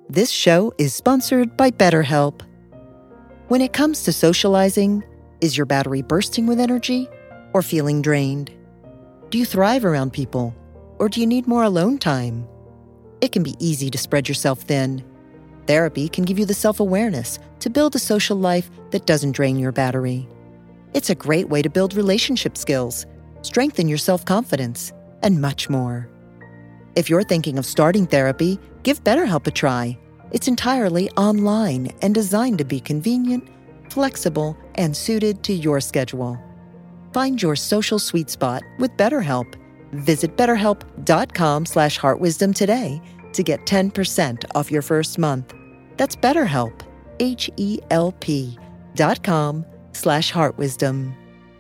This show is sponsored by BetterHelp. When it comes to socializing, is your battery bursting with energy or feeling drained? Do you thrive around people, or do you need more alone time? It can be easy to spread yourself thin. Therapy can give you the self-awareness to build a social life that doesn't drain your battery. It's a great way to build relationship skills, strengthen your self-confidence, and much more. If you're thinking of starting therapy, give BetterHelp a try. It's entirely online and designed to be convenient, flexible, and suited to your schedule. Find your social sweet spot with BetterHelp. Visit BetterHelp.com/heartwisdom today to get 10% off your first month. That's BetterHelp, HELP.com/heartwisdom.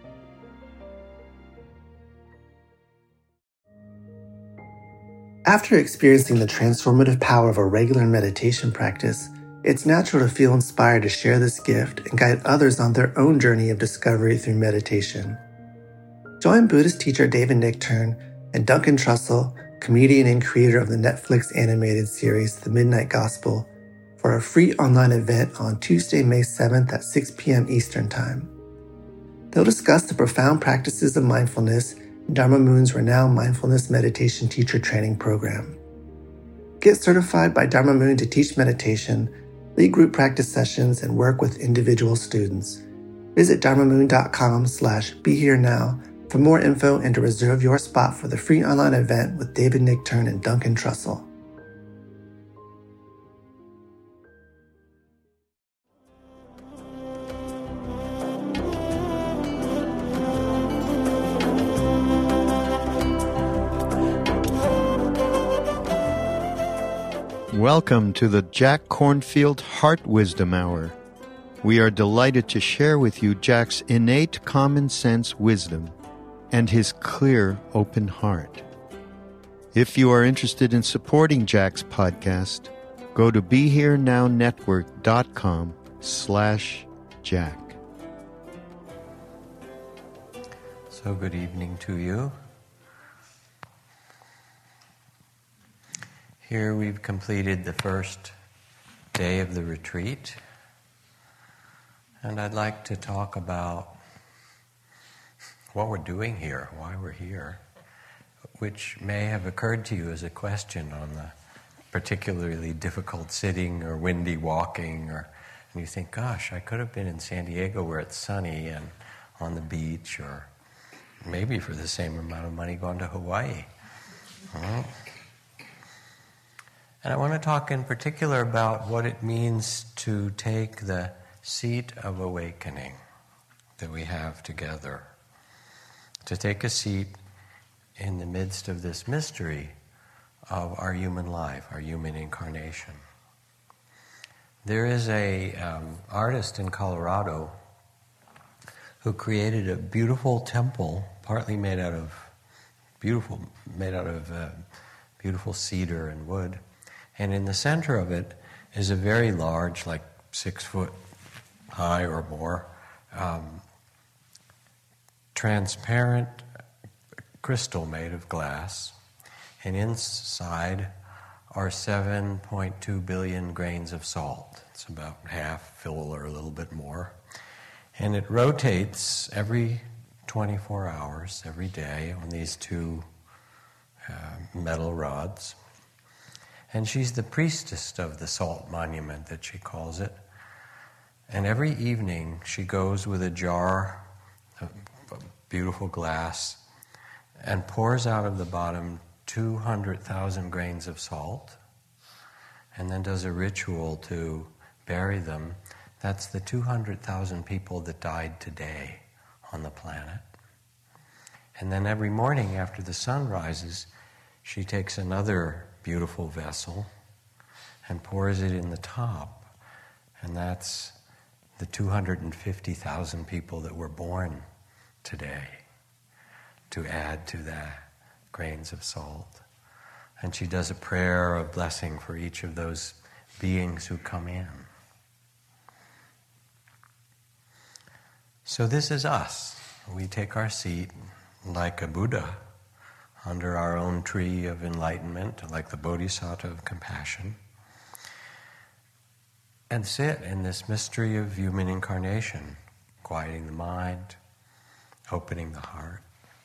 After experiencing the transformative power of a regular meditation practice, it's natural to feel inspired to share this gift and guide others on their own journey of discovery through meditation. Join Buddhist teacher David Nichtern and Duncan Trussell, comedian and creator of the Netflix animated series The Midnight Gospel, for a free online event on Tuesday, May 7th at 6 p.m. Eastern Time. They'll discuss the profound practices of mindfulness in Dharma Moon's renowned mindfulness meditation teacher training program. Get certified by Dharma Moon to teach meditation, lead group practice sessions, and work with individual students. Visit dharmamoon.com/beherenow for more info and to reserve your spot for the free online event with David Nichtern and Duncan Trussell. Welcome to the Jack Kornfield Heart Wisdom Hour. We are delighted to share with you Jack's innate common sense wisdom and his clear, open heart. If you are interested in supporting Jack's podcast, go to BeHereNowNetwork.com/Jack. So good evening to you. Here we've completed the first day of the retreat, and I'd like to talk about what we're doing here, why we're here, which may have occurred to you as a question on the particularly difficult sitting or windy walking, and you think, gosh, I could have been in San Diego where it's sunny and on the beach, or maybe for the same amount of money gone to Hawaii. And I want to talk in particular about what it means to take the seat of awakening that we have together, to take a seat in the midst of this mystery of our human life, our human incarnation. There is a artist in Colorado who created a beautiful temple, partly made out of beautiful cedar and wood. And in the center of it is a very large, like 6 foot high or more, transparent crystal made of glass. And inside are 7.2 billion grains of salt. It's about half full or a little bit more. And it rotates every 24 hours, every day, on these two metal rods. And she's the priestess of the salt monument, that she calls it. And every evening she goes with a jar of beautiful glass and pours out of the bottom 200,000 grains of salt, and then does a ritual to bury them. That's the 200,000 people that died today on the planet. And then every morning after the sun rises, she takes another beautiful vessel and pours it in the top, and that's the 250,000 people that were born today, to add to that grains of salt. And she does a prayer of blessing for each of those beings who come in. So this is us. We take our seat like a Buddha under our own tree of enlightenment, like the Bodhisattva of compassion. and sit in this mystery of human incarnation, quieting the mind, opening the heart.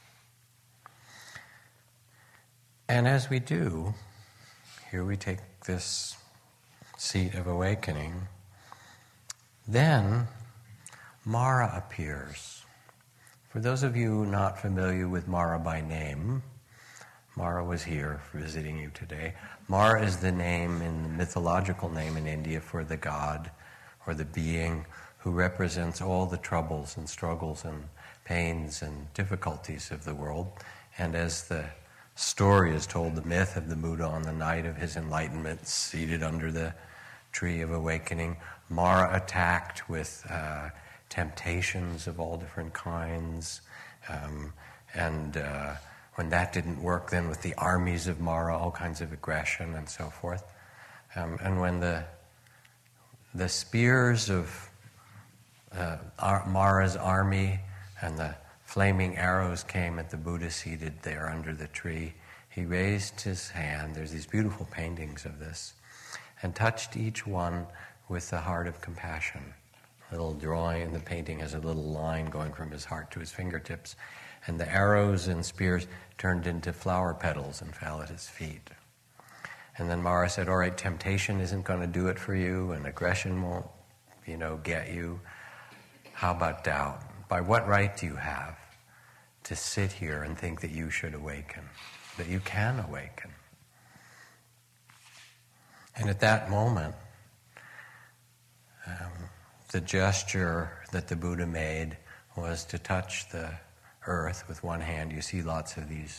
And as we do, here we take this seat of awakening, then Mara appears. For those of you not familiar with Mara by name, Mara was here visiting you today. Mara is the name, in the mythological name in India, for the god or the being who represents all the troubles and struggles and pains and difficulties of the world. And as the story is told, the myth of the Buddha on the night of his enlightenment, seated under the tree of awakening, Mara attacked with temptations of all different kinds, and when that didn't work, then with the armies of Mara, all kinds of aggression and so forth. And when the spears of Mara's army and the flaming arrows came at the Buddha seated there under the tree, he raised his hand, there's these beautiful paintings of this, and touched each one with the heart of compassion. A little drawing, the painting has a little line going from his heart to his fingertips, and the arrows and spears turned into flower petals and fell at his feet. And then Mara said, all right, temptation isn't going to do it for you, and aggression won't, get you. How about doubt? By what right do you have to sit here and think that you should awaken, that you can awaken? And at that moment, the gesture that the Buddha made was to touch the earth with one hand. You see lots of these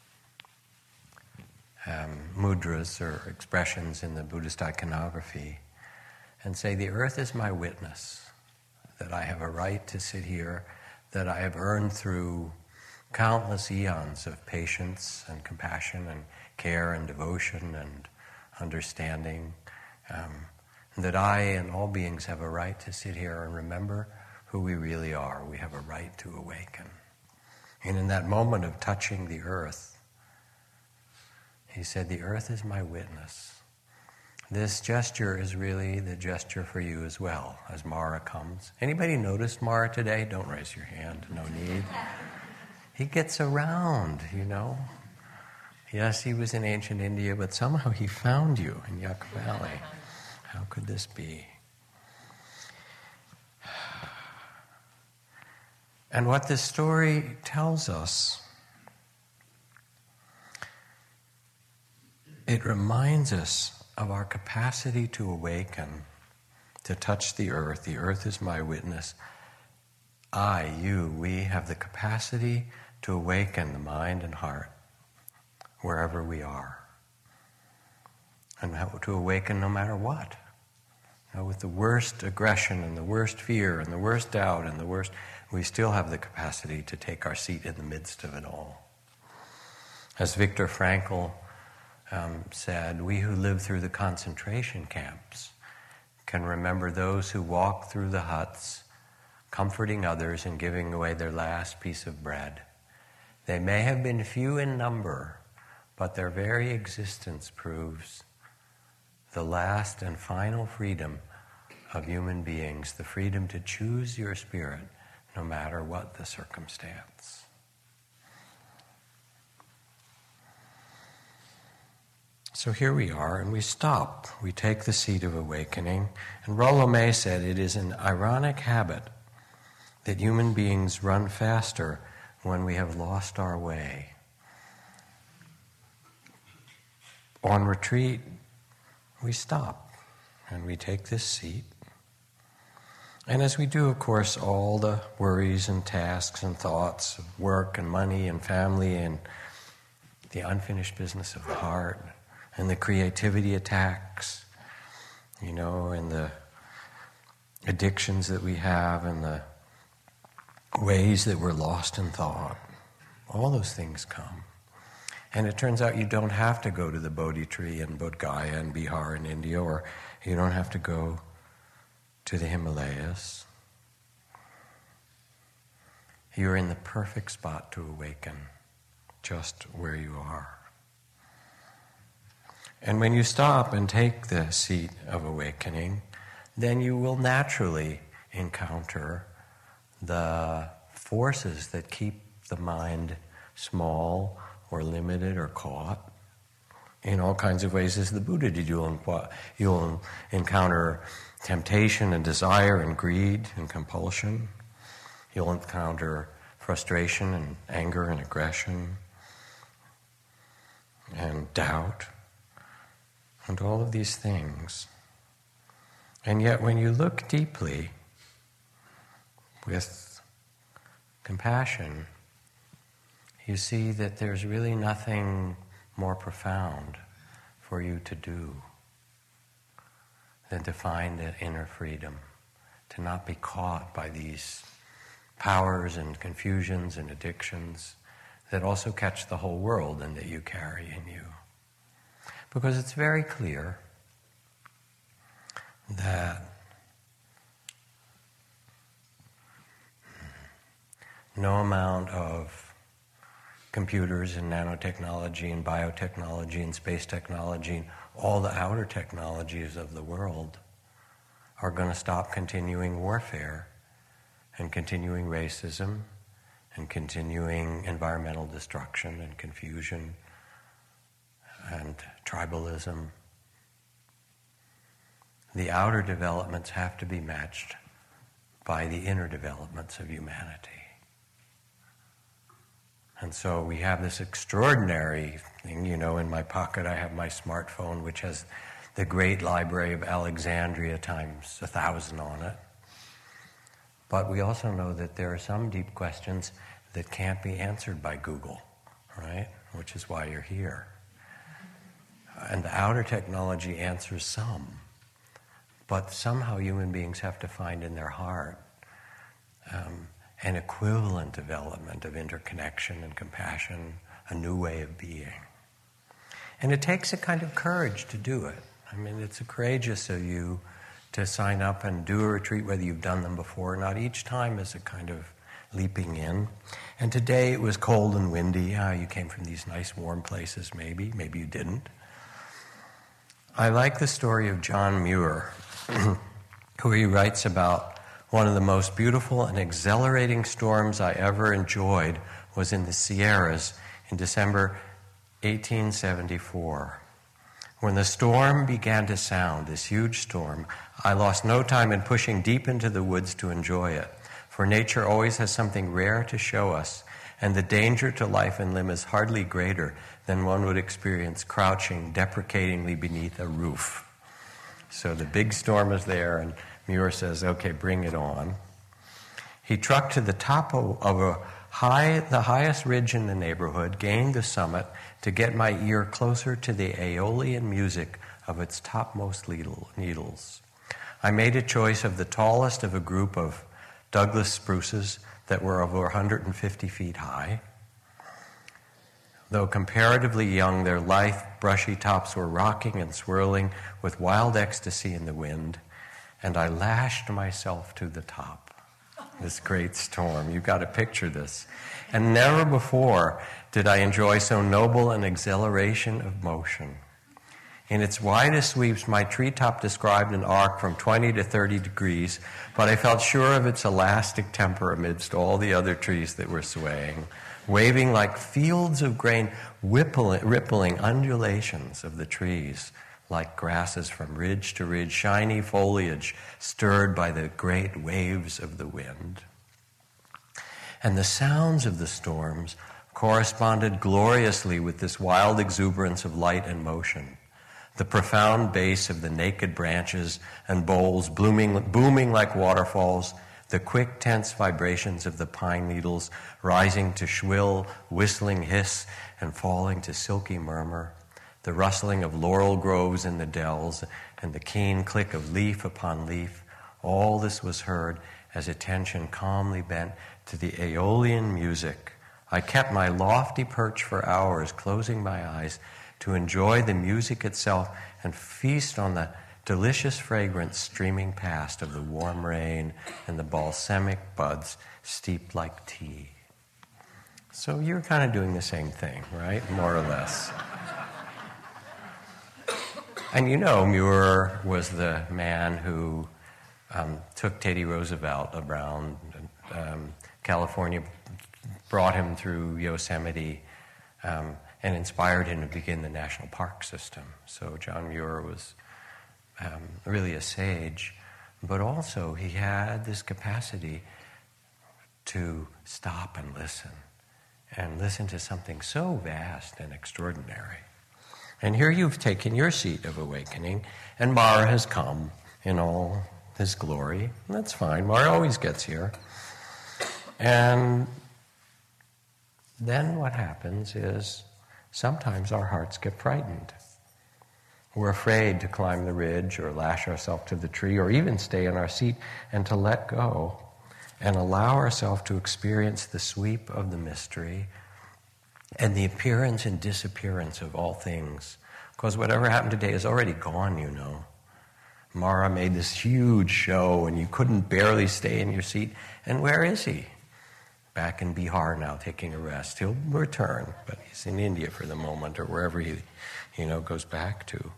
mudras or expressions in the Buddhist iconography, and say, the earth is my witness that I have a right to sit here, that I have earned through countless eons of patience and compassion and care and devotion and understanding, and that I and all beings have a right to sit here and remember who we really are. We have a right to awaken. And in that moment of touching the earth, he said, the earth is my witness. This gesture is really the gesture for you as well, as Mara comes. Anybody noticed Mara today? Don't raise your hand, no need. He gets around, Yes, he was in ancient India, but somehow he found you in Yucca Valley. How could this be? And what this story tells us, it reminds us of our capacity to awaken, to touch the earth. The earth is my witness. I, you, we have the capacity to awaken the mind and heart wherever we are. And to awaken no matter what. With the worst aggression and the worst fear and the worst doubt and the worst, we still have the capacity to take our seat in the midst of it all. As Viktor Frankl said, we who live through the concentration camps can remember those who walk through the huts, comforting others and giving away their last piece of bread. They may have been few in number, but their very existence proves the last and final freedom of human beings, the freedom to choose your spirit no matter what the circumstance. So here we are, and we stop. We take the seat of awakening. And Rollo May said it is an ironic habit that human beings run faster when we have lost our way. On retreat, we stop and we take this seat. And as we do, of course, all the worries and tasks and thoughts of work and money and family and the unfinished business of the heart and the creativity attacks, and the addictions that we have and the ways that we're lost in thought, all those things come. And it turns out you don't have to go to the Bodhi tree in Bodh Gaya in Bihar in India, or you don't have to go to the Himalayas. You're in the perfect spot to awaken, just where you are. And when you stop and take the seat of awakening, then you will naturally encounter the forces that keep the mind small or limited or caught in all kinds of ways. As the Buddha did, you'll encounter temptation and desire and greed and compulsion. You'll encounter frustration and anger and aggression and doubt and all of these things. And yet when you look deeply with compassion, you see that there's really nothing more profound for you to do than to find that inner freedom, to not be caught by these powers and confusions and addictions that also catch the whole world and that you carry in you. Because it's very clear that no amount of computers and nanotechnology and biotechnology and space technology and all the outer technologies of the world are going to stop continuing warfare and continuing racism and continuing environmental destruction and confusion and tribalism. The outer developments have to be matched by the inner developments of humanity. And so we have this extraordinary thing, in my pocket I have my smartphone, which has the great library of Alexandria times 1,000 on it. But we also know that there are some deep questions that can't be answered by Google, right? Which is why you're here. And the outer technology answers some, but somehow human beings have to find in their heart an equivalent development of interconnection and compassion, a new way of being. And it takes a kind of courage to do it. I mean, it's courageous of you to sign up and do a retreat, whether you've done them before or not. Each time is a kind of leaping in. And today it was cold and windy. You came from these nice warm places, maybe you didn't. I like the story of John Muir, who he writes about one of the most beautiful and exhilarating storms I ever enjoyed was in the Sierras in December 1874. When the storm began to sound, this huge storm, I lost no time in pushing deep into the woods to enjoy it, for nature always has something rare to show us, and the danger to life and limb is hardly greater than one would experience crouching deprecatingly beneath a roof. So the big storm is there, and Muir says, okay, bring it on. He trucked to the top of the highest ridge in the neighborhood, gained the summit to get my ear closer to the aeolian music of its topmost needles. I made a choice of the tallest of a group of Douglas spruces that were over 150 feet high. Though comparatively young, their lithe, brushy tops were rocking and swirling with wild ecstasy in the wind, and I lashed myself to the top. This great storm. You've got to picture this. And never before did I enjoy so noble an exhilaration of motion. In its widest sweeps, my treetop described an arc from 20 to 30 degrees, but I felt sure of its elastic temper amidst all the other trees that were swaying, waving like fields of grain, rippling undulations of the trees, like grasses from ridge to ridge, shiny foliage stirred by the great waves of the wind. And the sounds of the storms corresponded gloriously with this wild exuberance of light and motion. The profound bass of the naked branches and boles booming like waterfalls, the quick, tense vibrations of the pine needles rising to shrill, whistling hiss and falling to silky murmur, the rustling of laurel groves in the dells, and the keen click of leaf upon leaf, all this was heard as attention calmly bent to the aeolian music. I kept my lofty perch for hours, closing my eyes to enjoy the music itself and feast on the delicious fragrance streaming past of the warm rain and the balsamic buds steeped like tea. So you're kind of doing the same thing, right? More or less. And Muir was the man who took Teddy Roosevelt around California, brought him through Yosemite, and inspired him to begin the national park system. So John Muir was really a sage, but also he had this capacity to stop and listen to something so vast and extraordinary. And here you've taken your seat of awakening, and Mara has come in all his glory. And that's fine. Mara always gets here. And then what happens is sometimes our hearts get frightened. We're afraid to climb the ridge or lash ourselves to the tree or even stay in our seat and to let go and allow ourselves to experience the sweep of the mystery and the appearance and disappearance of all things. Because whatever happened today is already gone, you know. Mara made this huge show and you couldn't barely stay in your seat. And where is he? Back in Bihar now, taking a rest. He'll return, but he's in India for the moment or wherever he, goes back to.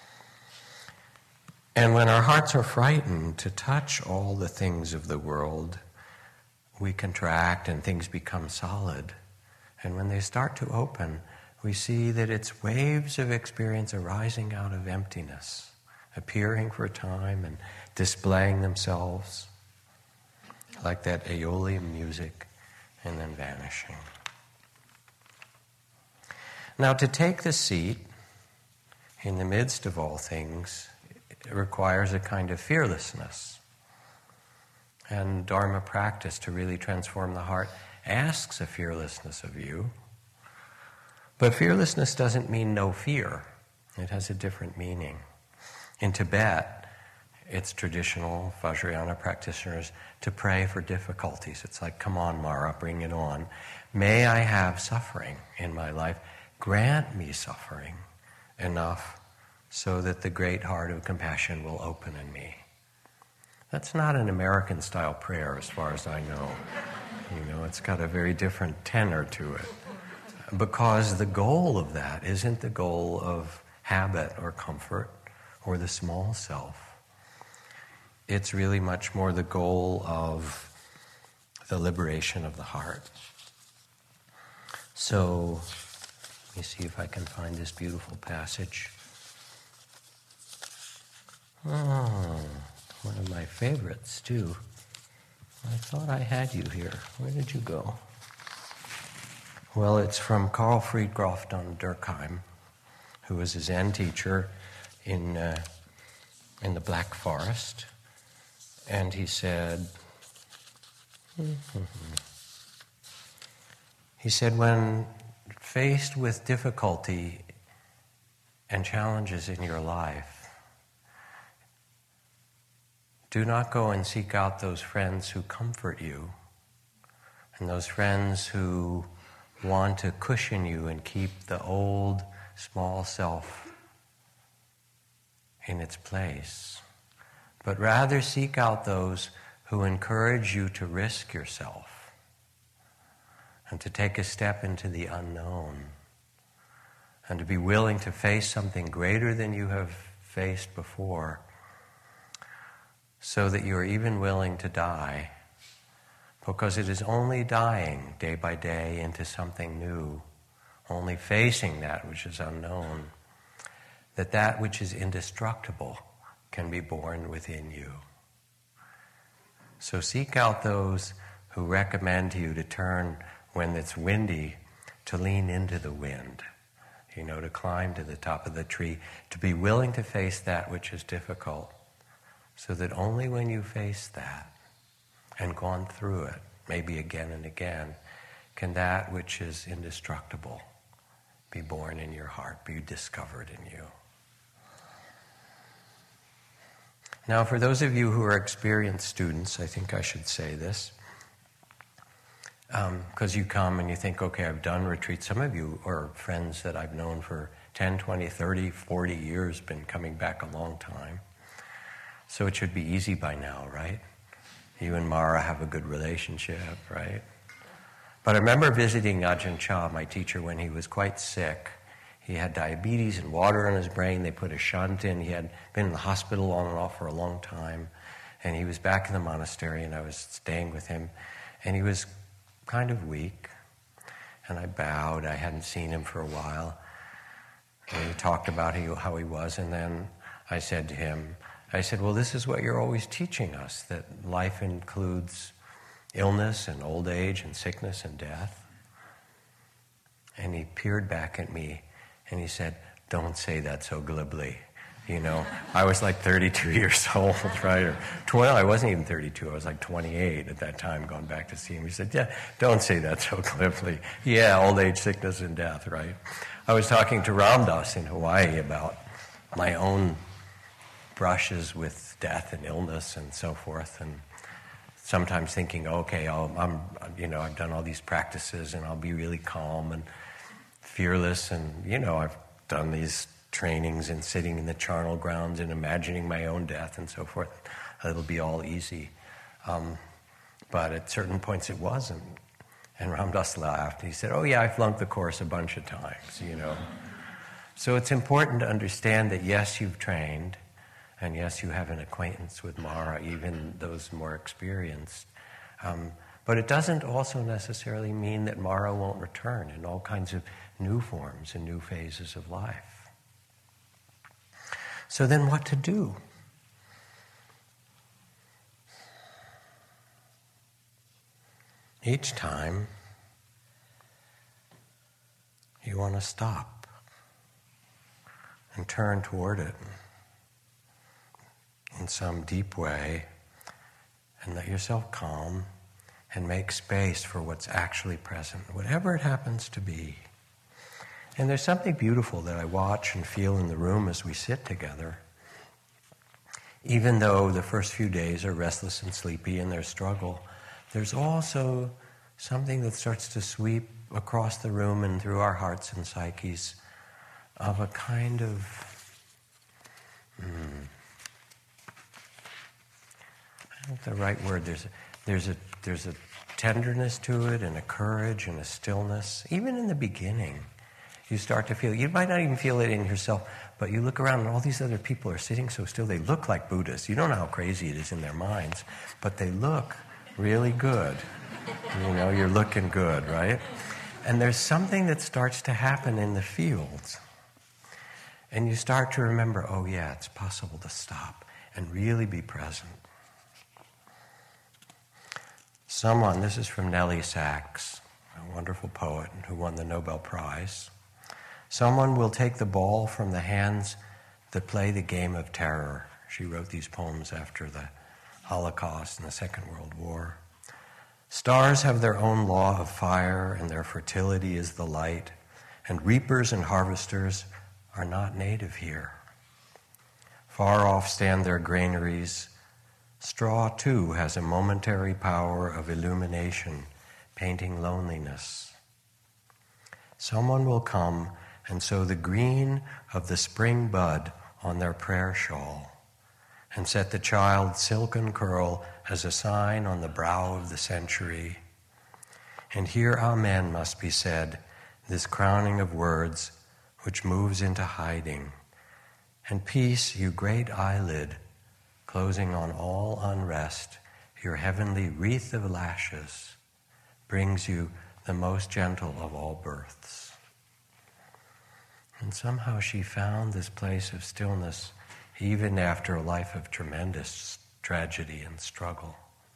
And when our hearts are frightened to touch all the things of the world, we contract and things become solid. And when they start to open, we see that it's waves of experience arising out of emptiness, appearing for a time and displaying themselves like that Aeolian music and then vanishing. Now, to take the seat in the midst of all things, it requires a kind of fearlessness. And Dharma practice to really transform the heart asks a fearlessness of you. But fearlessness doesn't mean no fear. It has a different meaning. In Tibet, it's traditional Vajrayana practitioners to pray for difficulties. It's like, come on, Mara, bring it on. May I have suffering in my life. Grant me suffering enough so that the great heart of compassion will open in me. That's not an American-style prayer as far as I know. It's got a very different tenor to it. Because the goal of that isn't the goal of habit or comfort or the small self. It's really much more the goal of the liberation of the heart. So, let me see if I can find this beautiful passage. Oh, one of my favorites, too. I thought I had you here. Where did you go? Well, it's from Carl Friedrich von Durkheim, who was a Zen teacher in the Black Forest. And he said, when faced with difficulty and challenges in your life, do not go and seek out those friends who comfort you and those friends who want to cushion you and keep the old small self in its place. But rather seek out those who encourage you to risk yourself and to take a step into the unknown and to be willing to face something greater than you have faced before, so that you are even willing to die, because it is only dying day by day into something new, only facing that which is unknown, that which is indestructible can be born within you. So seek out those who recommend to you to turn when it's windy, to lean into the wind, to climb to the top of the tree, to be willing to face that which is difficult, so that only when you face that and gone through it, maybe again and again, can that which is indestructible be born in your heart, be discovered in you. Now, for those of you who are experienced students, I think I should say this, because you come and you think, okay, I've done retreats. Some of you are friends that I've known for 10, 20, 30, 40 years, been coming back a long time. So it should be easy by now, right? You and Mara have a good relationship, right? But I remember visiting Ajahn Chah, my teacher, when he was quite sick. He had diabetes and water in his brain. They put a shunt in. He had been in the hospital on and off for a long time. And he was back in the monastery, and I was staying with him, and he was kind of weak. And I bowed. I hadn't seen him for a while. And he talked about how he was, and then I said to him, well, this is what you're always teaching us, that life includes illness and old age and sickness and death. And he peered back at me, and he said, don't say that so glibly. You know, I was like 32 years old, right? Or 20, I wasn't even 32. I was like 28 at that time, going back to see him. He said, yeah, don't say that so glibly. Yeah, old age, sickness, and death, right? I was talking to Ram Dass in Hawaii about my own brushes with death and illness and so forth, and sometimes thinking, okay, I've done all these practices and I'll be really calm and fearless, and I've done these trainings and sitting in the charnel grounds and imagining my own death and so forth. It'll be all easy. But at certain points it wasn't. And Ram Dass laughed. He said, oh yeah, I flunked the course a bunch of times, So it's important to understand that yes, you've trained, and yes, you have an acquaintance with Mara, even those more experienced. But it doesn't also necessarily mean that Mara won't return in all kinds of new forms and new phases of life. So then what to do? Each time you want to stop and turn toward it in some deep way and let yourself calm and make space for what's actually present, whatever it happens to be. And there's something beautiful that I watch and feel in the room as we sit together. Even though the first few days are restless and sleepy and there's struggle, there's also something that starts to sweep across the room and through our hearts and psyches of a kind of, I don't know the right word, there's a tenderness to it and a courage and a stillness, even in the beginning. You start to feel, you might not even feel it in yourself, but you look around and all these other people are sitting so still, they look like Buddhists. You don't know how crazy it is in their minds, but they look really good. You're looking good, right? And there's something that starts to happen in the fields. And you start to remember, oh yeah, it's possible to stop and really be present. This is from Nellie Sachs, a wonderful poet who won the Nobel Prize. Someone will take the ball from the hands that play the game of terror. She wrote these poems after the Holocaust and the Second World War. Stars have their own law of fire, and their fertility is the light, and reapers and harvesters are not native here. Far off stand their granaries. Straw, too, has a momentary power of illumination, painting loneliness. Someone will come and sow the green of the spring bud on their prayer shawl, and set the child's silken curl as a sign on the brow of the century. And here Amen must be said, this crowning of words which moves into hiding. And peace, you great eyelid, closing on all unrest, your heavenly wreath of lashes, brings you the most gentle of all births. And somehow she found this place of stillness even after a life of tremendous tragedy and struggle.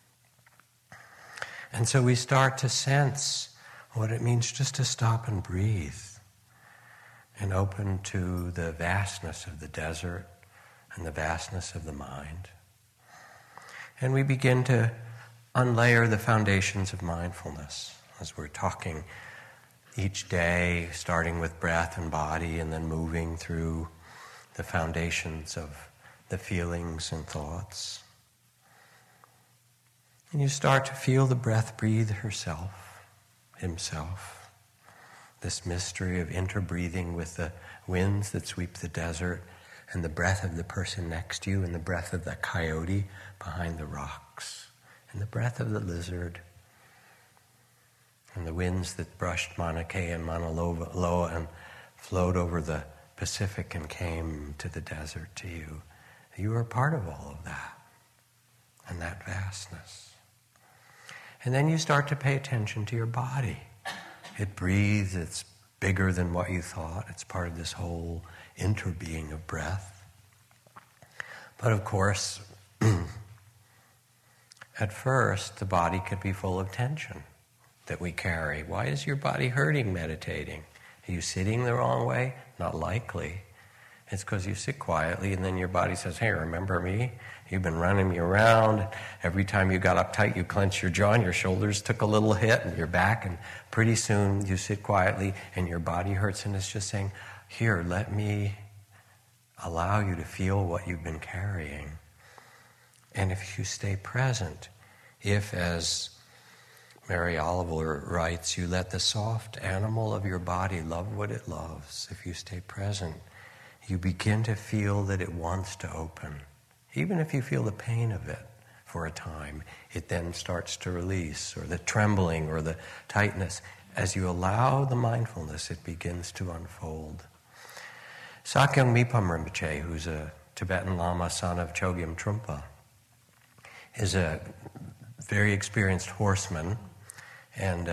And so we start to sense what it means just to stop and breathe and open to the vastness of the desert and the vastness of the mind. And we begin to unlayer the foundations of mindfulness as we're talking each day, starting with breath and body and then moving through the foundations of the feelings and thoughts. And you start to feel the breath breathe herself, himself. This mystery of interbreathing with the winds that sweep the desert and the breath of the person next to you and the breath of the coyote behind the rocks and the breath of the lizard and the winds that brushed Mauna Kea and Mauna Loa and flowed over the Pacific and came to the desert to you. You are part of all of that. and that vastness. And then you start to pay attention to your body. It breathes, it's bigger than what you thought. It's part of this whole interbeing of breath. But of course, at first, the body could be full of tension that we carry. Why is your body hurting meditating? Are you sitting the wrong way? Not likely. It's because you sit quietly and then your body says, hey, remember me? You've been running me around. Every time you got uptight, you clenched your jaw and your shoulders took a little hit and your back, and pretty soon you sit quietly and your body hurts, and it's just saying, here, let me allow you to feel what you've been carrying. And if you stay present, if, as Mary Oliver writes, you let the soft animal of your body love what it loves, if you stay present, you begin to feel that it wants to open. Even if you feel the pain of it for a time, it then starts to release, or the trembling or the tightness. As you allow the mindfulness, it begins to unfold. Sakyong Mipam Rinpoche, who's a Tibetan Lama, son of Chogyam Trungpa, is a very experienced horseman, and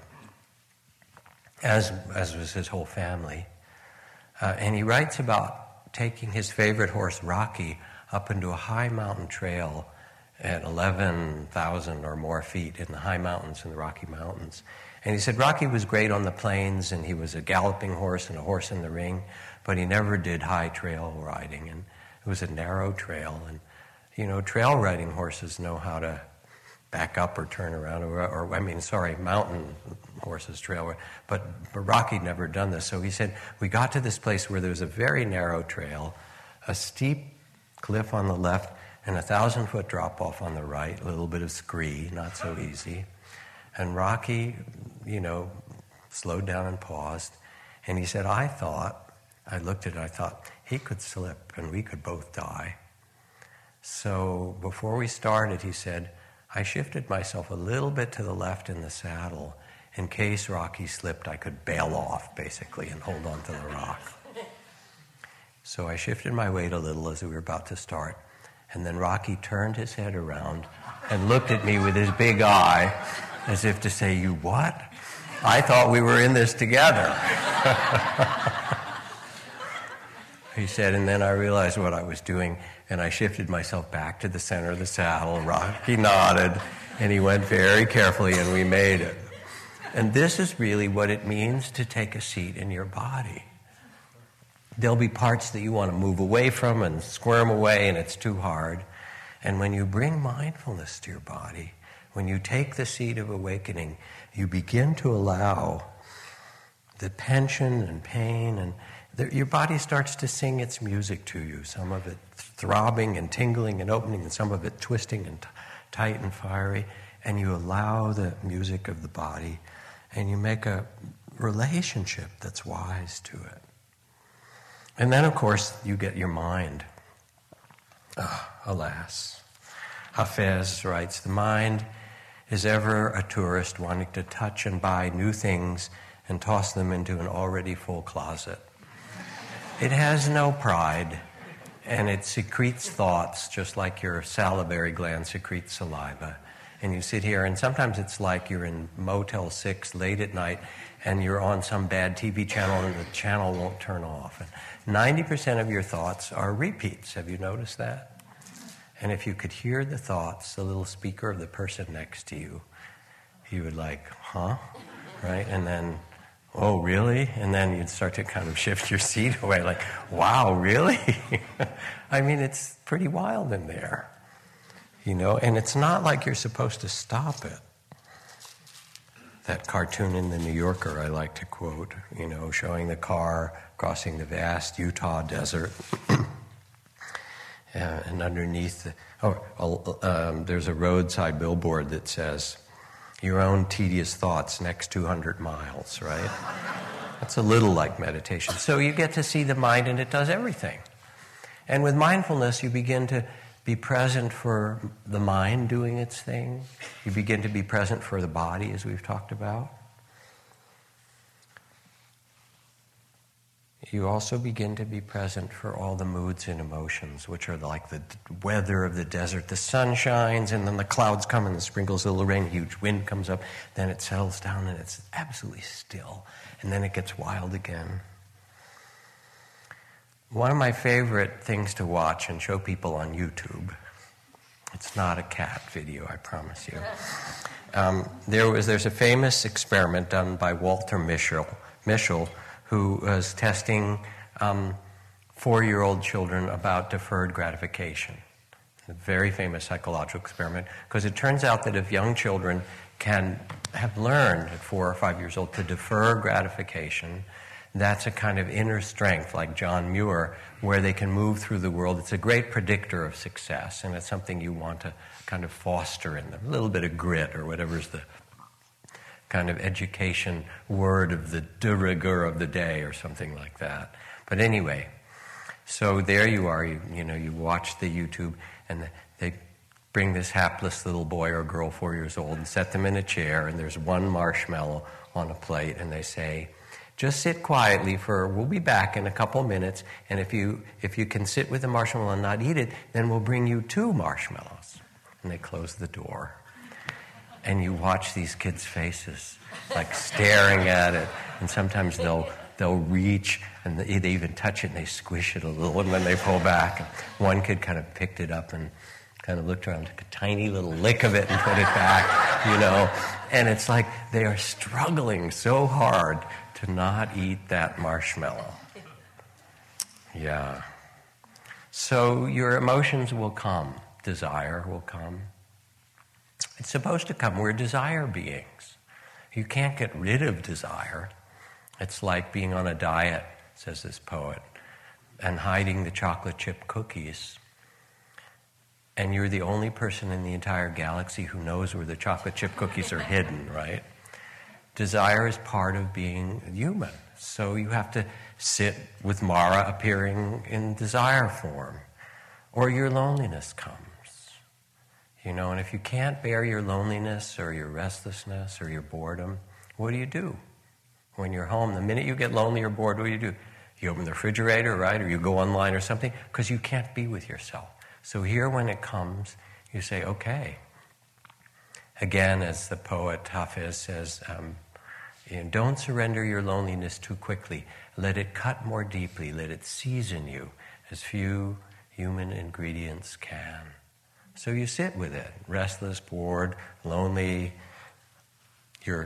as was his whole family. And he writes about taking his favorite horse, Rocky, up into a high mountain trail at 11,000 or more feet in the high mountains in the Rocky Mountains. And he said Rocky was great on the plains, and he was a galloping horse and a horse in the ring, but he never did high trail riding, and it was a narrow trail. And, you know, trail riding horses know how to back up or turn around, mountain horses trail, but Rocky never done this. So he said, we got to this place where there was a very narrow trail, a steep cliff on the left, and 1,000-foot drop-off on the right, a little bit of scree, not so easy. And Rocky, slowed down and paused, and he said, I looked at it, I thought, he could slip and we could both die. So before we started, he said, I shifted myself a little bit to the left in the saddle. In case Rocky slipped, I could bail off, basically, and hold on to the rock. So I shifted my weight a little as we were about to start. And then Rocky turned his head around and looked at me with his big eye, as if to say, you what? I thought we were in this together. He said, and then I realized what I was doing, and I shifted myself back to the center of the saddle. Rocky nodded, and he went very carefully, and we made it. And this is really what it means to take a seat in your body. There'll be parts that you want to move away from and squirm away, and it's too hard. And when you bring mindfulness to your body, when you take the seat of awakening, you begin to allow the tension and pain, and your body starts to sing its music to you, some of it throbbing and tingling and opening, and some of it twisting and tight and fiery, and you allow the music of the body, and you make a relationship that's wise to it. And then, of course, you get your mind. Alas. Hafez writes, the mind is ever a tourist wanting to touch and buy new things and toss them into an already full closet. It has no pride, and it secretes thoughts just like your salivary gland secretes saliva. And you sit here, and sometimes it's like you're in Motel 6 late at night, and you're on some bad TV channel, and the channel won't turn off. And 90% of your thoughts are repeats. Have you noticed that? And if you could hear the thoughts, the little speaker of the person next to you, you would like, huh? Right? And then, oh, really? And then you'd start to kind of shift your seat away, like, wow, really? I mean, it's pretty wild in there. And it's not like you're supposed to stop it. That cartoon in the New Yorker I like to quote, showing the car crossing the vast Utah desert. And underneath, there's a roadside billboard that says, your own tedious thoughts next 200 miles, right? That's a little like meditation. So you get to see the mind, and it does everything. And with mindfulness, you begin to be present for the mind doing its thing. You begin to be present for the body, as we've talked about. you also begin to be present for all the moods and emotions, which are like the weather of the desert. The sun shines, and then the clouds come, and the sprinkles of the rain, huge wind comes up, then it settles down, and it's absolutely still, and then it gets wild again. One of my favorite things to watch and show people on YouTube, it's not a cat video, I promise you. There's a famous experiment done by Walter Mischel, who was testing 4-year-old children about deferred gratification. A very famous psychological experiment, because it turns out that if young children can have learned at 4 or 5 years old to defer gratification, that's a kind of inner strength, like John Muir, where they can move through the world. It's a great predictor of success, and it's something you want to kind of foster in them. A little bit of grit, or whatever's the kind of education word of the de rigueur of the day, or something like that. But anyway, so there you are, you watch the YouTube, and they bring this hapless little boy or girl, 4 years old, and set them in a chair, and there's one marshmallow on a plate, and they say, just sit quietly we'll be back in a couple minutes, and if you can sit with the marshmallow and not eat it, then we'll bring you 2 marshmallows. And they close the door. And you watch these kids' faces, like staring at it, and sometimes they'll reach, and they even touch it, and they squish it a little, and then they pull back. And one kid kind of picked it up and kind of looked around, took a tiny little lick of it and put it back, And it's like they are struggling so hard to not eat that marshmallow. Yeah. So your emotions will come. Desire will come. It's supposed to come. We're desire beings. You can't get rid of desire. It's like being on a diet, says this poet, and hiding the chocolate chip cookies. And you're the only person in the entire galaxy who knows where the chocolate chip cookies are hidden, right? Desire is part of being human. So you have to sit with Mara appearing in desire form. Or your loneliness comes. And if you can't bear your loneliness or your restlessness or your boredom, what do you do? When you're home, the minute you get lonely or bored, what do? You open the refrigerator, right? Or you go online or something, because you can't be with yourself. So here, when it comes, you say, okay. Again, as the poet Hafiz says, don't surrender your loneliness too quickly. Let it cut more deeply. Let it season you as few human ingredients can. So you sit with it, restless, bored, lonely, your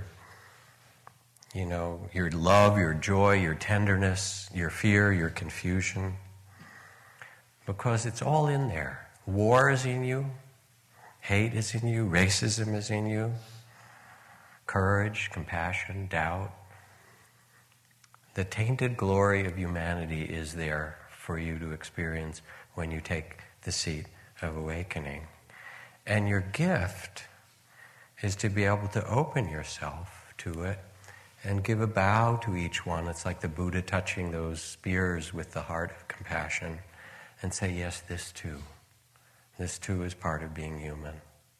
love, your joy, your tenderness, your fear, your confusion. Because it's all in there. War is in you. Hate is in you. Racism is in you. Courage, compassion, doubt. The tainted glory of humanity is there for you to experience when you take the seat of awakening. And your gift is to be able to open yourself to it and give a bow to each one. It's like the Buddha touching those spears with the heart of compassion and say, yes, this too. This too is part of being human.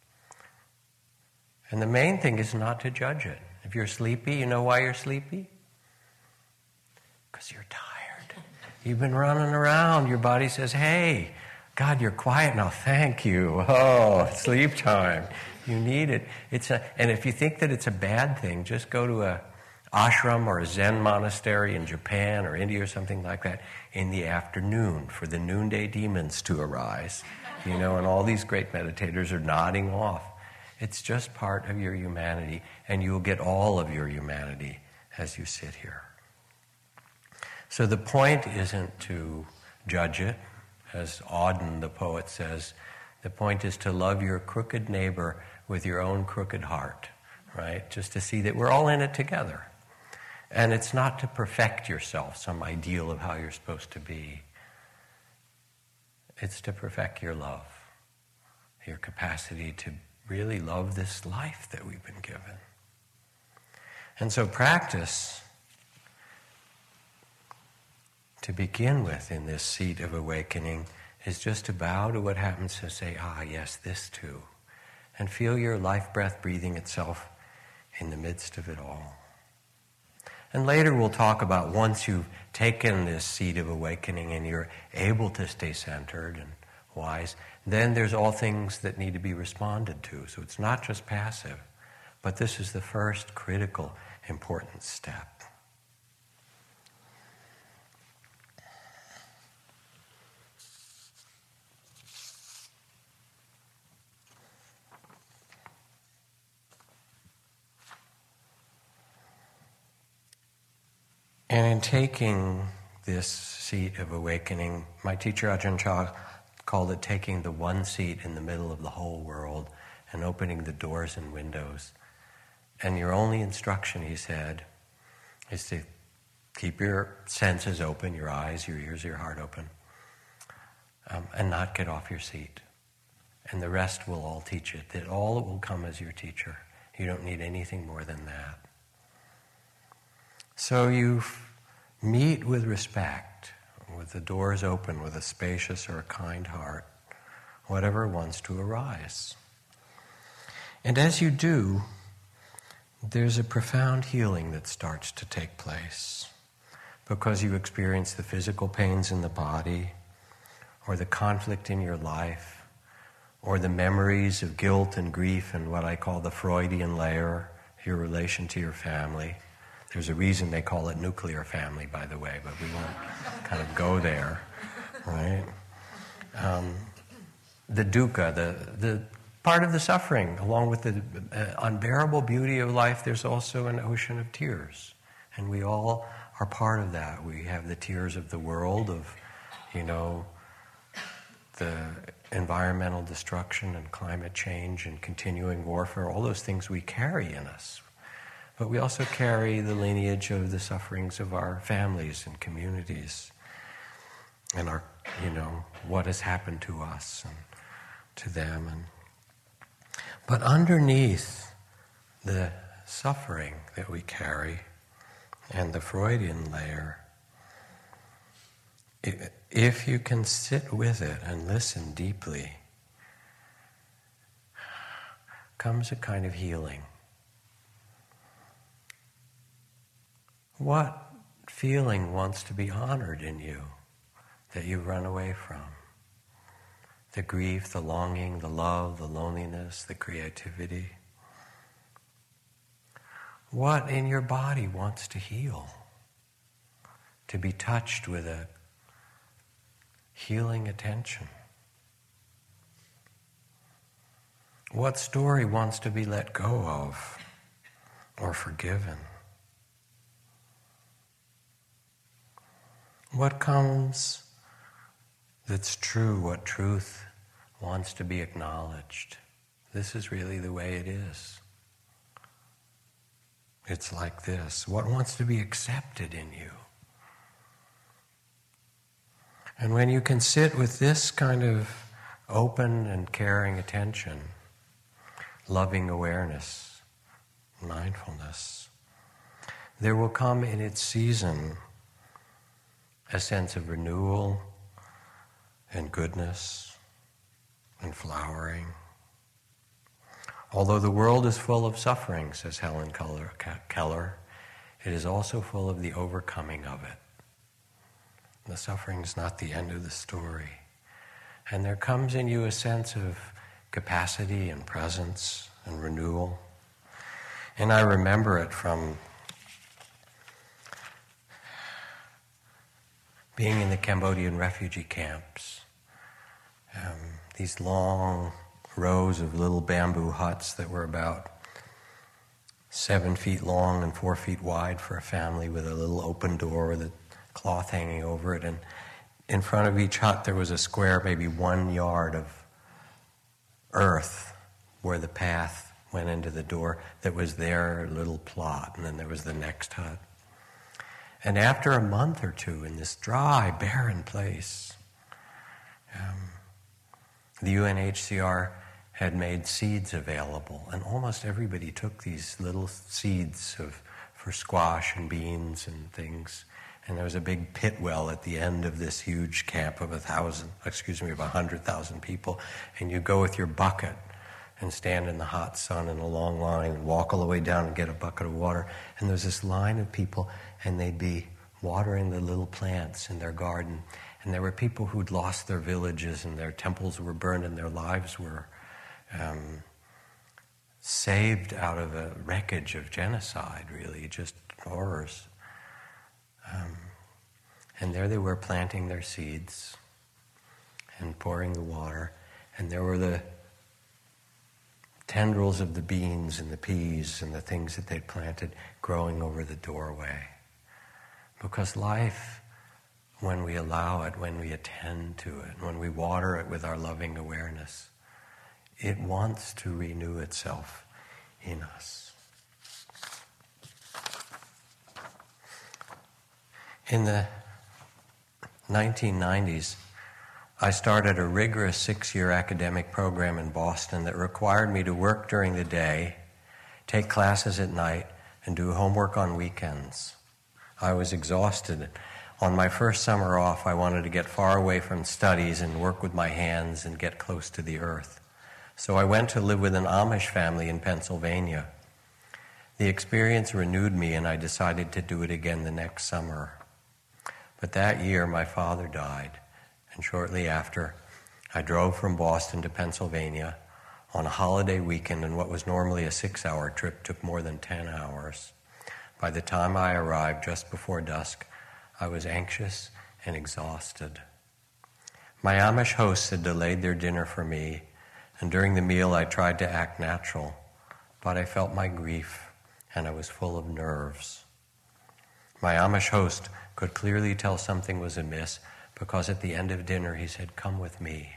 And the main thing is not to judge it. If you're sleepy, you know why you're sleepy? Because you're tired. You've been running around. Your body says, hey, God, you're quiet now. Thank you. Oh, sleep time. You need it. And if you think that it's a bad thing, just go to a ashram or a Zen monastery in Japan or India or something like that in the afternoon for the noonday demons to arise. And all these great meditators are nodding off. It's just part of your humanity, and you'll get all of your humanity as you sit here. So the point isn't to judge it. As Auden, the poet, says, the point is to love your crooked neighbor with your own crooked heart, right? Just to see that we're all in it together. And it's not to perfect yourself, some ideal of how you're supposed to be. It's to perfect your love, your capacity to really love this life that we've been given. And so practice, to begin with in this seat of awakening, is just to bow to what happens, to say, yes, this too. And feel your life breath breathing itself in the midst of it all. And later we'll talk about once you've taken this seed of awakening and you're able to stay centered and wise, then there's all things that need to be responded to. So it's not just passive, but this is the first critical, important step. And in taking this seat of awakening, my teacher Ajahn Chah called it taking the one seat in the middle of the whole world and opening the doors and windows. And your only instruction, he said, is to keep your senses open, your eyes, your ears, your heart open, and not get off your seat. And the rest will all teach it. That all will come as your teacher. You don't need anything more than that. So you meet with respect, with the doors open, with a spacious or a kind heart, whatever wants to arise. And as you do, there's a profound healing that starts to take place because you experience the physical pains in the body, or the conflict in your life, or the memories of guilt and grief and what I call the Freudian layer, your relation to your family. There's a reason they call it nuclear family, by the way, but we won't kind of go there, right? The dukkha, the part of the suffering, along with the unbearable beauty of life, there's also an ocean of tears. And we all are part of that. We have the tears of the world, of, the environmental destruction and climate change and continuing warfare, all those things we carry in us. But we also carry the lineage of the sufferings of our families and communities and our, what has happened to us and to them. But underneath the suffering that we carry and the Freudian layer, if you can sit with it and listen deeply, comes a kind of healing. What feeling wants to be honored in you that you run away from? The grief, the longing, the love, the loneliness, the creativity. What in your body wants to heal? To be touched with a healing attention? What story wants to be let go of or forgiven? What comes that's true, what truth wants to be acknowledged? This is really the way it is. It's like this. What wants to be accepted in you? And when you can sit with this kind of open and caring attention, loving awareness, mindfulness, there will come in its season a sense of renewal and goodness and flowering. Although the world is full of suffering, says Helen Keller, it is also full of the overcoming of it. The suffering is not the end of the story. And there comes in you a sense of capacity and presence and renewal. And I remember it from being in the Cambodian refugee camps. These long rows of little bamboo huts that were about 7 feet long and 4 feet wide for a family, with a little open door with a cloth hanging over it. And in front of each hut there was a square, maybe 1 yard of earth where the path went into the door that was their little plot. And then there was the next hut. And after a month or two in this dry, barren place, the UNHCR had made seeds available, and almost everybody took these little seeds for squash and beans and things. And there was a big pit well at the end of this huge camp of 100,000 people, and you go with your bucket and stand in the hot sun in a long line and walk all the way down and get a bucket of water. And there's this line of people, and they'd be watering the little plants in their garden. And there were people who'd lost their villages and their temples were burned and their lives were saved out of a wreckage of genocide, really, just horrors. And there they were planting their seeds and pouring the water. And there were the tendrils of the beans and the peas and the things that they'd planted growing over the doorway. Because life, when we allow it, when we attend to it, when we water it with our loving awareness, it wants to renew itself in us. In the 1990s, I started a rigorous 6-year academic program in Boston that required me to work during the day, take classes at night, and do homework on weekends. I was exhausted. On my first summer off, I wanted to get far away from studies and work with my hands and get close to the earth. So I went to live with an Amish family in Pennsylvania. The experience renewed me, and I decided to do it again the next summer. But that year, my father died, and shortly after, I drove from Boston to Pennsylvania on a holiday weekend, and what was normally a 6-hour trip took more than 10 hours. By the time I arrived just before dusk, I was anxious and exhausted. My Amish hosts had delayed their dinner for me, and during the meal I tried to act natural, but I felt my grief, and I was full of nerves. My Amish host could clearly tell something was amiss, because at the end of dinner he said, "Come with me."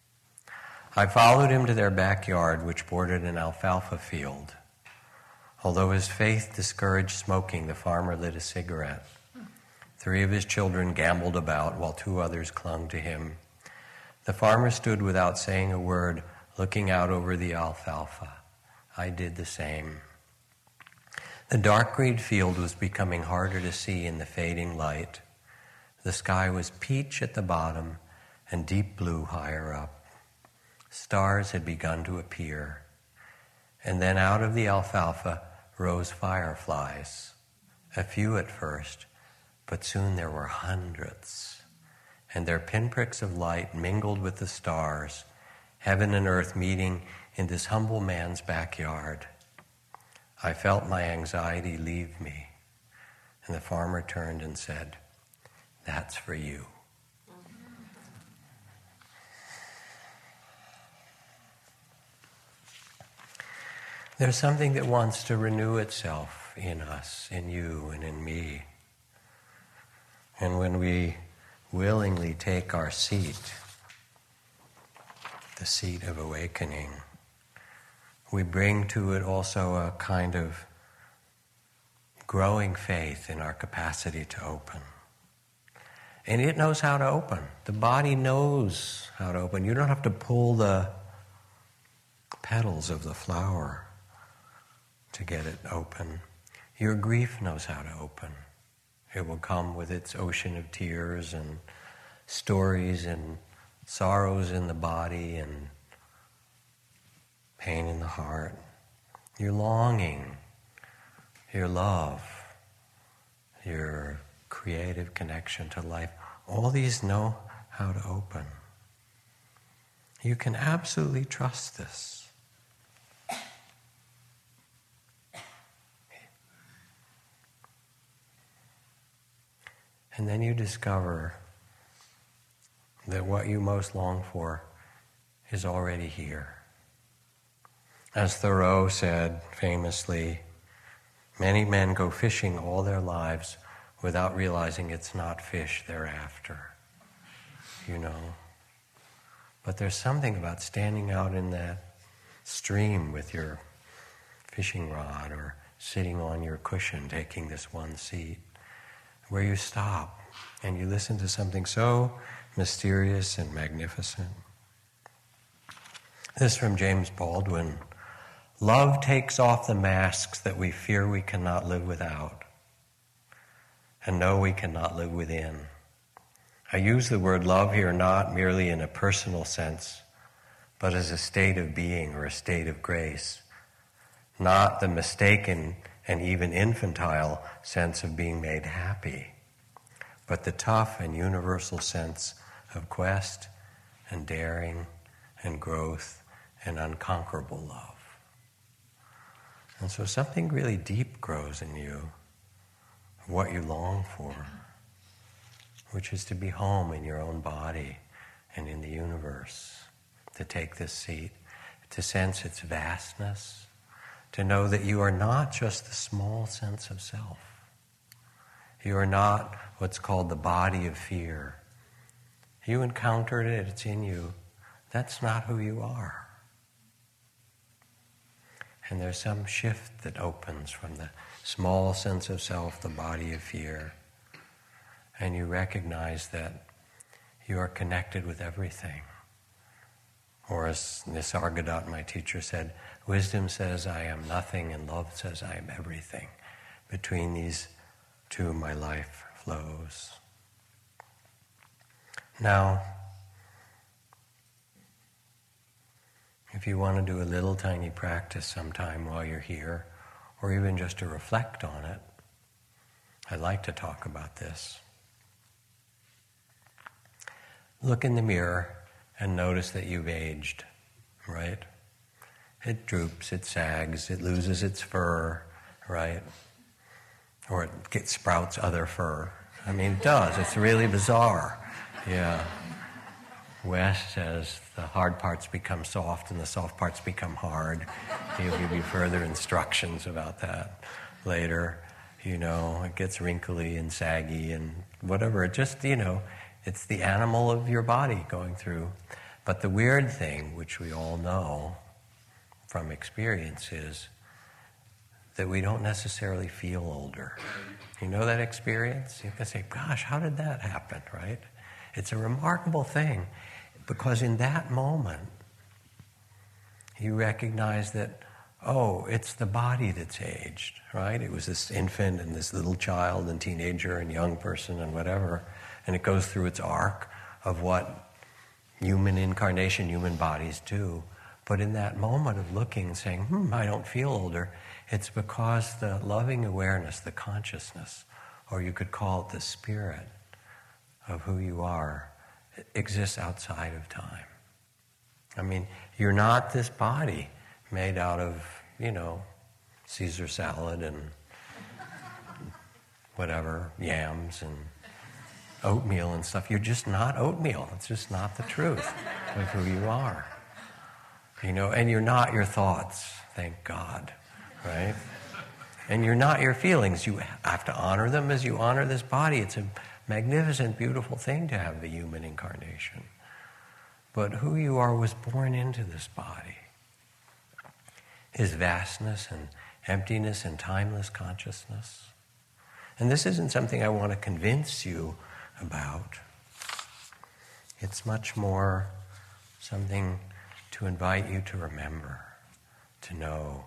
I followed him to their backyard, which bordered an alfalfa field. Although his faith discouraged smoking, the farmer lit a cigarette. 3 of his children gambled about while 2 others clung to him. The farmer stood without saying a word, looking out over the alfalfa. I did the same. The dark green field was becoming harder to see in the fading light. The sky was peach at the bottom and deep blue higher up. Stars had begun to appear. And then out of the alfalfa rose fireflies. A few at first, but soon there were hundreds. And their pinpricks of light mingled with the stars, heaven and earth meeting in this humble man's backyard. I felt my anxiety leave me, and the farmer turned and said, "That's for you." There's something that wants to renew itself in us, in you, and in me. And when we willingly take our seat, the seat of awakening, we bring to it also a kind of growing faith in our capacity to open. And it knows how to open. The body knows how to open. You don't have to pull the petals of the flower to get it open. Your grief knows how to open. It will come with its ocean of tears and stories and sorrows in the body and pain in the heart. Your longing, your love, your creative connection to life, all these know how to open. You can absolutely trust this. And then you discover that what you most long for is already here. As Thoreau said famously, many men go fishing all their lives without realizing it's not fish they're after, you know. But there's something about standing out in that stream with your fishing rod or sitting on your cushion taking this one seat, where you stop and you listen to something so mysterious and magnificent. This from James Baldwin. Love takes off the masks that we fear we cannot live without and know we cannot live within. I use the word love here not merely in a personal sense, but as a state of being or a state of grace, not the mistaken and even infantile sense of being made happy, but the tough and universal sense of quest and daring and growth and unconquerable love. And so something really deep grows in you, what you long for, which is to be home in your own body and in the universe, to take this seat, to sense its vastness, to know that you are not just the small sense of self. You are not what's called the body of fear. You encountered it, it's in you. That's not who you are. And there's some shift that opens from the small sense of self, the body of fear, and you recognize that you are connected with everything. Or as Nisargadatta, my teacher, said, wisdom says I am nothing and love says I am everything. Between these two, my life flows. Now, if you want to do a little tiny practice sometime while you're here, or even just to reflect on it, I'd like to talk about this. Look in the mirror and notice that you've aged, right? It droops, it sags, it loses its fur, right? Or it sprouts other fur. I mean, it does. It's really bizarre. Yeah. Wes says the hard parts become soft and the soft parts become hard. He'll give you further instructions about that later. You know, it gets wrinkly and saggy and whatever. It just, it's the animal of your body going through. But the weird thing, which we all know from experience, is that we don't necessarily feel older. You know that experience? You can say, gosh, how did that happen, right? It's a remarkable thing, because in that moment, you recognize that, oh, it's the body that's aged, right? It was this infant and this little child and teenager and young person and whatever, and it goes through its arc of what human incarnation, human bodies do. But in that moment of looking and saying, I don't feel older, it's because the loving awareness, the consciousness, or you could call it the spirit of who you are, exists outside of time. I mean, you're not this body made out of, Caesar salad and whatever, yams and oatmeal and stuff. You're just not oatmeal. It's just not the truth of who you are. And you're not your thoughts, thank God, right? And you're not your feelings. You have to honor them as you honor this body. It's a magnificent, beautiful thing to have the human incarnation. But who you are was born into this body. His vastness and emptiness and timeless consciousness. And this isn't something I want to convince you about. It's much more something to invite you to remember, to know.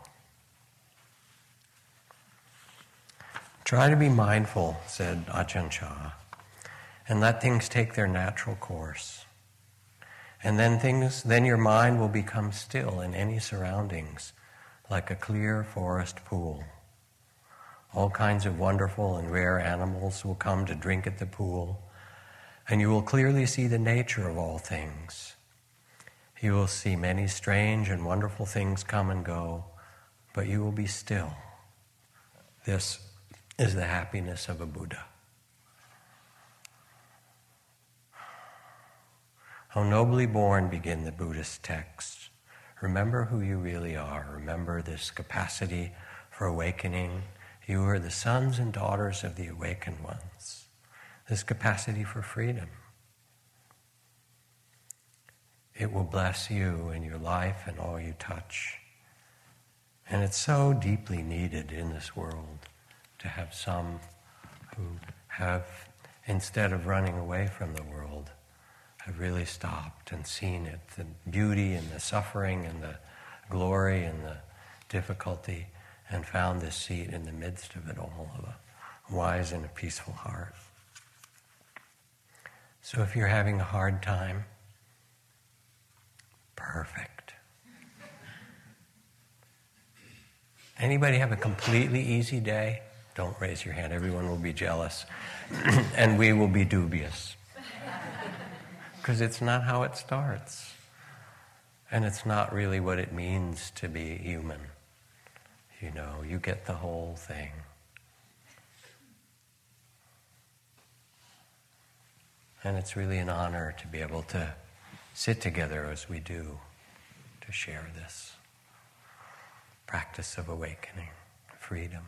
Try to be mindful, said Ajahn Chah, and let things take their natural course. And then your mind will become still in any surroundings, like a clear forest pool. All kinds of wonderful and rare animals will come to drink at the pool, and you will clearly see the nature of all things. You will see many strange and wonderful things come and go, but you will be still. This is the happiness of a Buddha. How nobly born, begin the Buddhist texts. Remember who you really are. Remember this capacity for awakening. You are the sons and daughters of the awakened ones. This capacity for freedom. It will bless you in your life and all you touch. And it's so deeply needed in this world to have some who have, instead of running away from the world, have really stopped and seen it, the beauty and the suffering and the glory and the difficulty, and found this seat in the midst of it all, of a wise and a peaceful heart. So if you're having a hard time, perfect. Anybody have a completely easy day? Don't raise your hand. Everyone will be jealous. And we will be dubious. Because it's not how it starts. And it's not really what it means to be human. You know, you get the whole thing. And it's really an honor to be able to sit together as we do, to share this practice of awakening, freedom,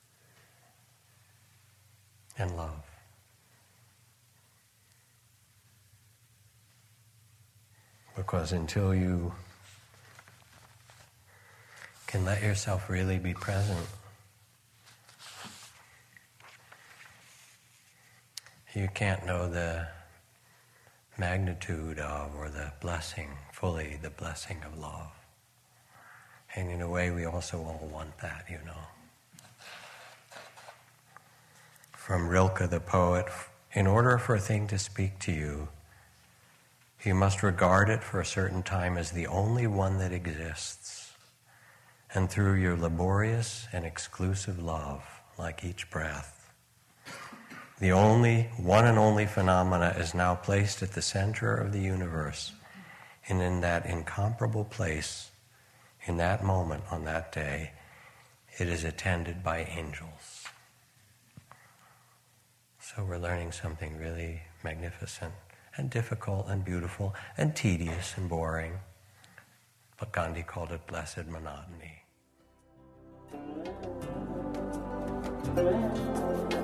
and love. Because until you can let yourself really be present, you can't know the magnitude of, or the blessing, fully the blessing of love. And in a way, we also all want that, you know. From Rilke the poet, in order for a thing to speak to you, you must regard it for a certain time as the only one that exists. And through your laborious and exclusive love, like each breath, the only, one and only phenomena is now placed at the center of the universe, and in that incomparable place, in that moment, on that day, it is attended by angels. So we're learning something really magnificent and difficult and beautiful and tedious and boring. But Gandhi called it blessed monotony.